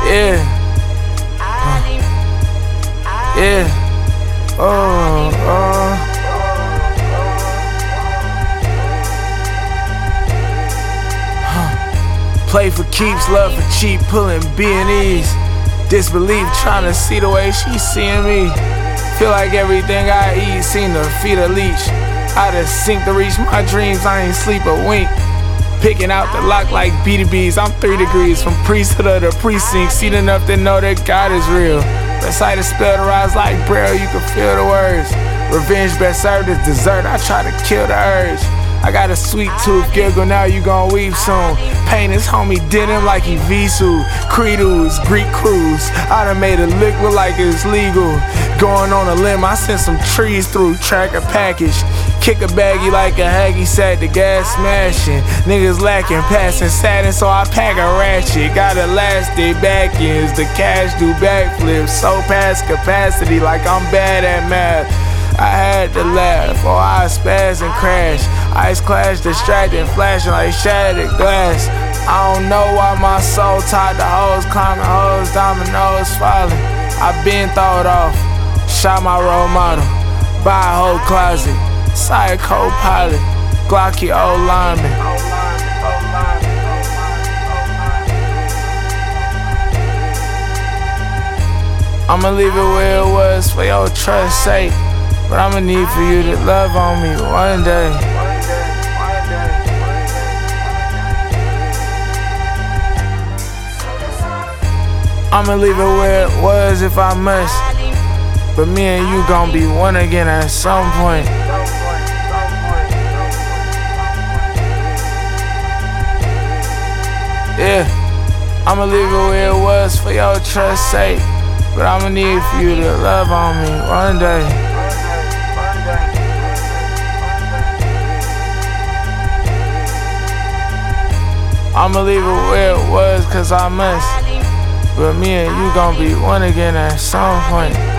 Yeah. Yeah. Play for keeps, love for cheap, pulling B&Es. Disbelief, trying to see the way she seeing me. Feel like everything I eat seem to feed a leech. I just sink to reach my dreams, I ain't sleep a wink. Picking out the lock like BDBs. I'm 3 degrees from priesthood of the precinct. Seen enough to know that God is real. Recite a spell to rise like Braille, you can feel the words. Revenge best served as dessert, I try to kill the urge. I got a sweet tooth, giggle, now you gon' weep soon. Pain his homie did him like he Visu. Credos, Greek cruise. I done made a lick look like it's legal. Going on a limb, I sent some trees through, track a package. Kick a baggie like a haggy sack, the gas smashing. Niggas lacking, passing satin, so I pack a ratchet. Got elastic back ends, the cash do backflips. So past capacity like I'm bad at math. I had to laugh, or I spaz and crash. Ice clash, distracting, flashing like shattered glass. I don't know why my soul tied to hoes, climbing hoes, dominoes falling. I been thrown off, shot my role model, buy a whole closet, side co-pilot, Glocky old lineman. I'ma leave it where it was for your trust's sake. But I'ma need for you to love on me one day. I'ma leave it where it was if I must. But me and you gon' be one again at some point. Yeah, I'ma leave it where it was for your trust's sake. But I'ma need for you to love on me one day. I'ma leave it where it was cause I must. But me and you gon' be one again at some point.